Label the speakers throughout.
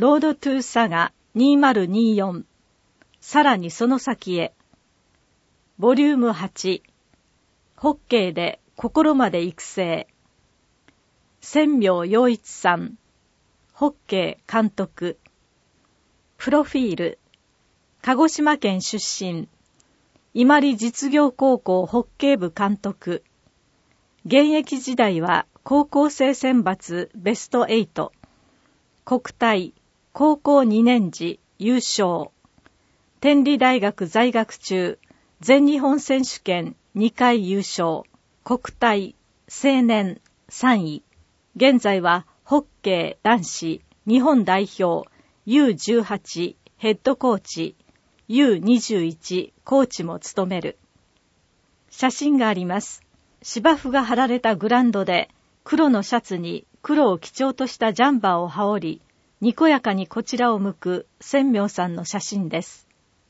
Speaker 1: ロードトゥーサガ2024さらにその先へボリューム8ホッケーで心まで育成千明陽一さんホッケー監督プロフィール鹿児島県出身伊万里実業高校ホッケー部監督現役時代は高校生選抜ベスト8国体高校2年時優勝天理大学在学中全日本選手権2回優勝国体青年3位現在はホッケー男子日本代表 U18 ヘッドコーチ U21 コーチも務める写真があります芝生が張られたグラウンドで黒のシャツに黒を基調としたジャンバーを羽織りにこやかにこちらを向く千明さんの写真です。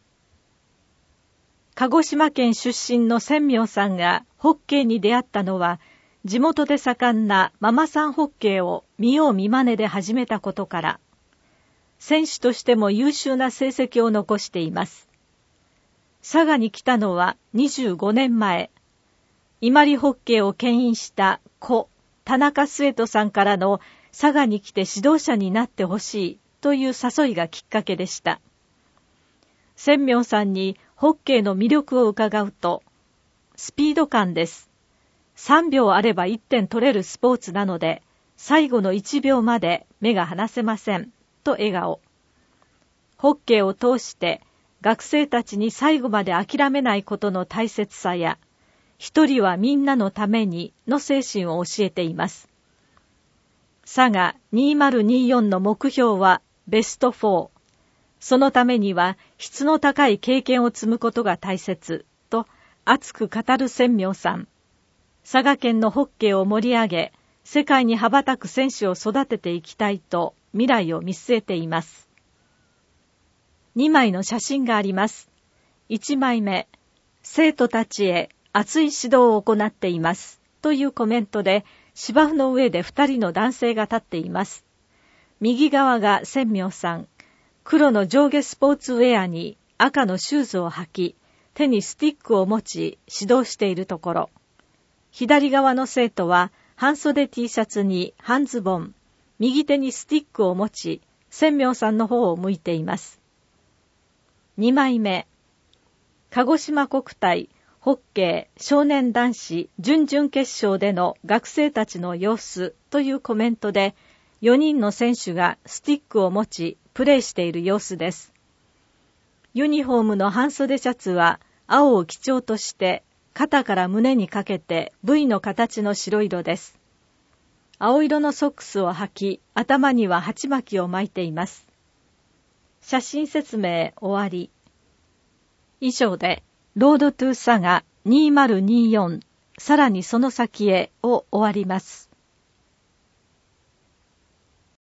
Speaker 1: 鹿児島県出身の千明さんがホッケーに出会ったのは、地元で盛んなママさんホッケーを見よう見まねで始めたことから、選手としても優秀な成績を残しています。佐賀に来たのは25年前、伊万里ホッケーを牽引した故田中末人さんからの佐賀に来て指導者になってほしいという誘いがきっかけでした。千明さんにホッケーの魅力を伺うと、スピード感です。3秒あれば1点取れるスポーツなので、最後の1秒まで目が離せません、と笑顔。ホッケーを通して学生たちに最後まで諦めないことの大切さや、一人はみんなのためにの精神を教えています。佐賀2024の目標はベスト4。そのためには質の高い経験を積むことが大切と熱く語る千明さん。佐賀県のホッケーを盛り上げ、世界に羽ばたく選手を育てていきたいと未来を見据えています。2枚の写真があります。1枚目、生徒たちへ熱い指導を行っていますというコメントで、芝生の上で2人の男性が立っています。右側が千明さん。黒の上下スポーツウェアに赤のシューズを履き、手にスティックを持ち指導しているところ。左側の生徒は半袖 T シャツに半ズボン、右手にスティックを持ち、千明さんの方を向いています。2枚目。鹿児島国体ホッケー少年男子準々決勝での学生たちの様子というコメントで、4人の選手がスティックを持ちプレーしている様子です。ユニフォームの半袖シャツは青を基調として肩から胸にかけて V の形の白色です。青色のソックスを履き、頭には鉢巻きを巻いています。写真説明終わり。以上でロードトゥーサガ2024さらにその先へを終わります。